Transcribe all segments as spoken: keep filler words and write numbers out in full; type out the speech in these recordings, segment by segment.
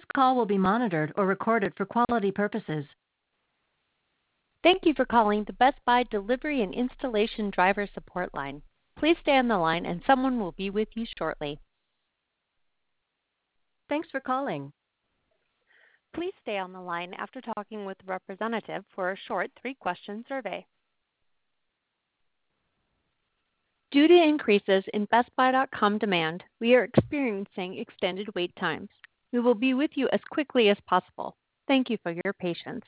call will be monitored or recorded for quality purposes. Thank you for calling the Best Buy Delivery and Installation Driver Support Line. Please stay on the line and someone will be with you shortly. Thanks for calling. Please stay on the line after talking with a representative for a short three-question survey. Due to increases in Best Buy dot com demand, we are experiencing extended wait times. We will be with you as quickly as possible. Thank you for your patience.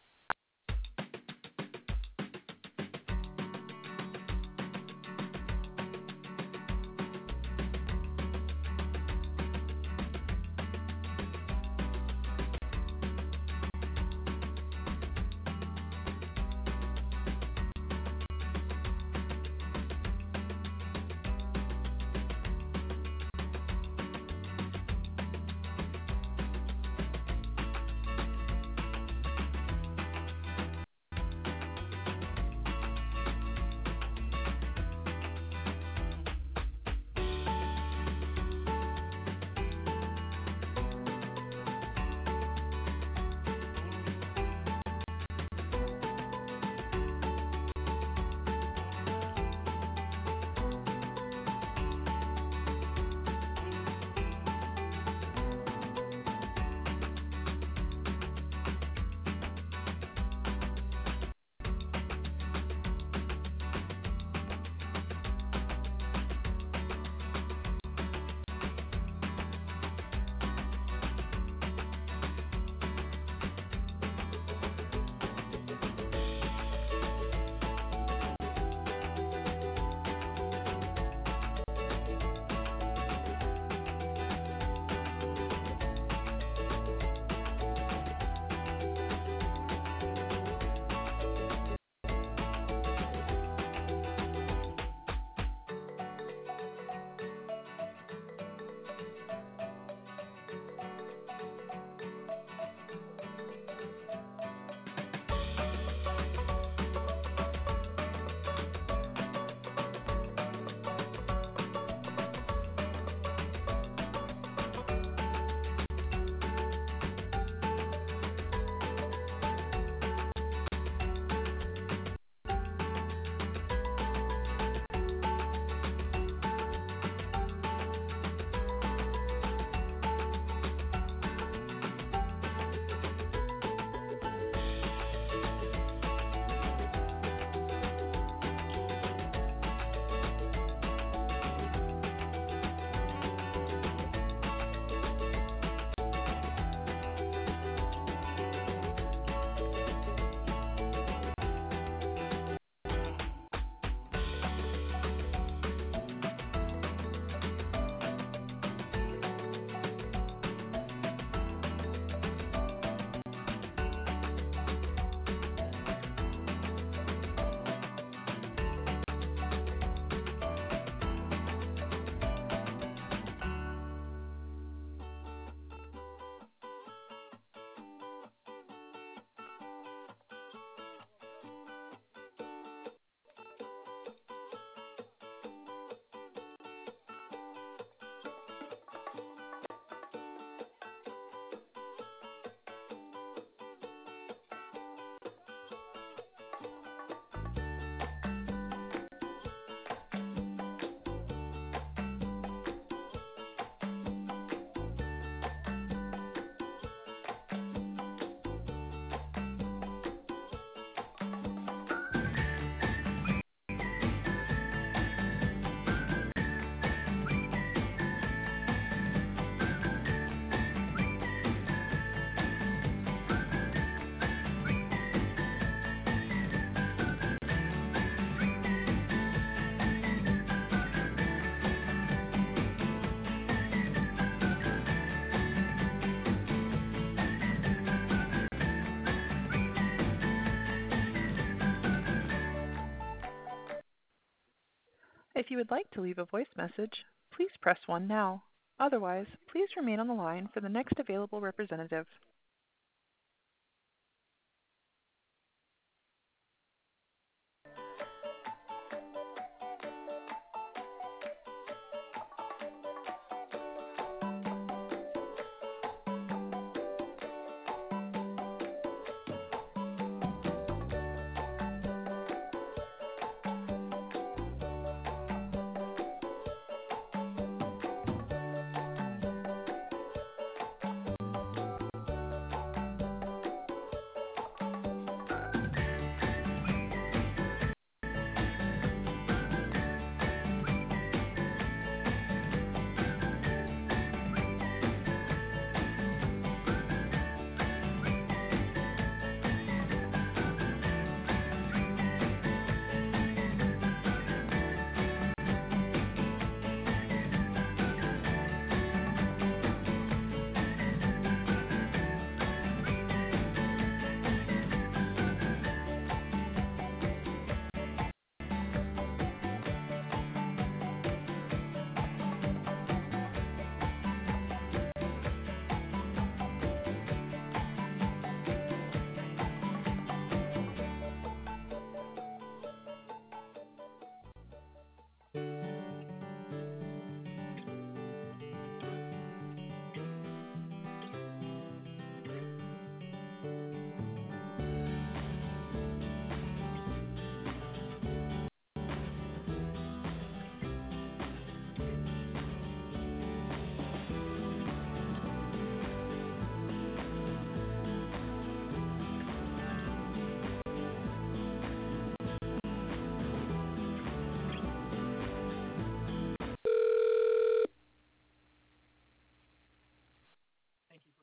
If you would like to leave a voice message, please press one now. Otherwise, please remain on the line for the next available representative.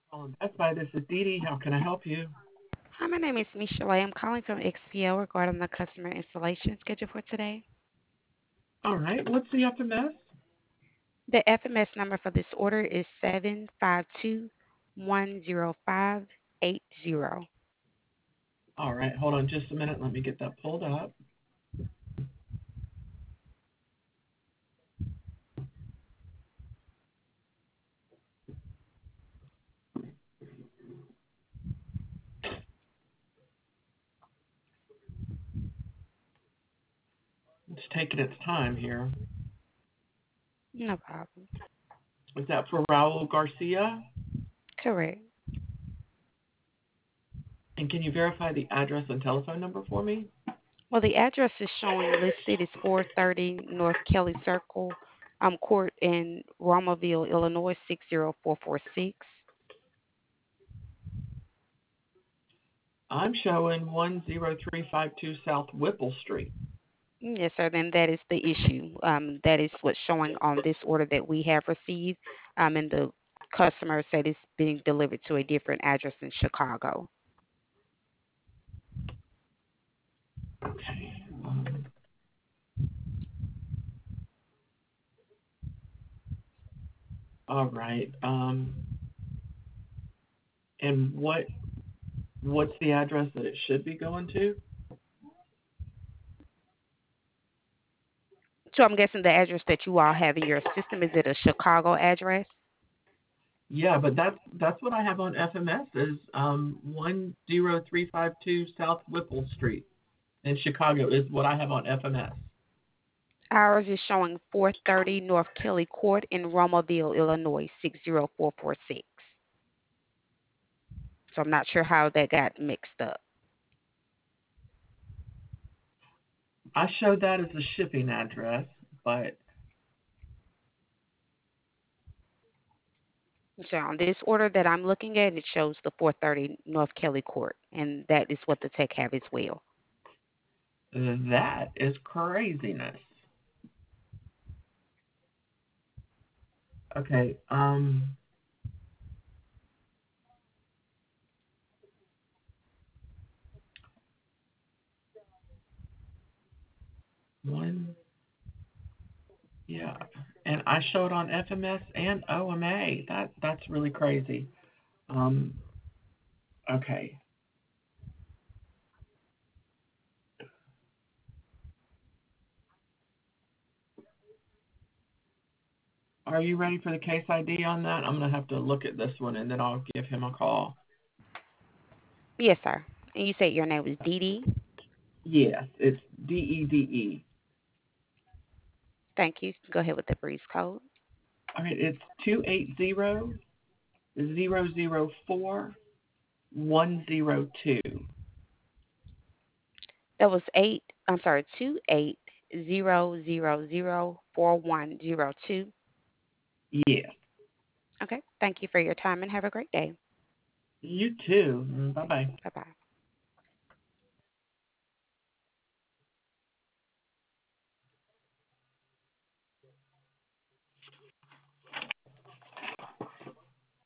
Calling Best Buy. This is Dee Dee. How can I help you? Hi, my name is Misha Lay. I'm calling from X P O regarding the customer installation schedule for today. All right. What's the F M S? The F M S number for this order is seven five two one zero five eight zero. All right. Hold on just a minute. Let me get that pulled up. It's taking its time here. No problem. Is that for Raul Garcia? Correct. And can you verify the address and telephone number for me? Well, the address is showing listed is four thirty North Kelly Circle um, Court in Romaville, Illinois, six zero four four six. I'm showing one zero three five two South Whipple Street. Yes, sir. Then that is the issue. Um, that is what's showing on this order that we have received. Um, and the customer said it's being delivered to a different address in Chicago. Okay. Um, all right. Um, and what what's the address that it should be going to? So I'm guessing the address that you all have in your system, is it a Chicago address? Yeah, but that's that's what I have on F M S is um, one zero three five two South Whipple Street in Chicago is what I have on F M S. Ours is showing four thirty North Kelly Court in Romaville, Illinois, six zero four four six. So I'm not sure how that got mixed up. I showed that as a shipping address, but So on this order that I'm looking at, it shows the four thirty North Kelly Court, and that is what the tech have as well. that is craziness. Okay, um, one, yeah, and I showed on F M S and O M A. That that's really crazy. Um, okay. Are you ready for the case I D on that? I'm gonna have to look at this one and then I'll give him a call. Yes, sir. And you said your name was Dee Dee? Yes, it's D E D E. Thank you. Go ahead with the breeze code. All right, it's two eight zero zero zero four one zero two. That was eight. I'm sorry, two eight zero zero zero four one zero two. Yes. Okay. Thank you for your time and have a great day. You too. Bye bye. Bye bye.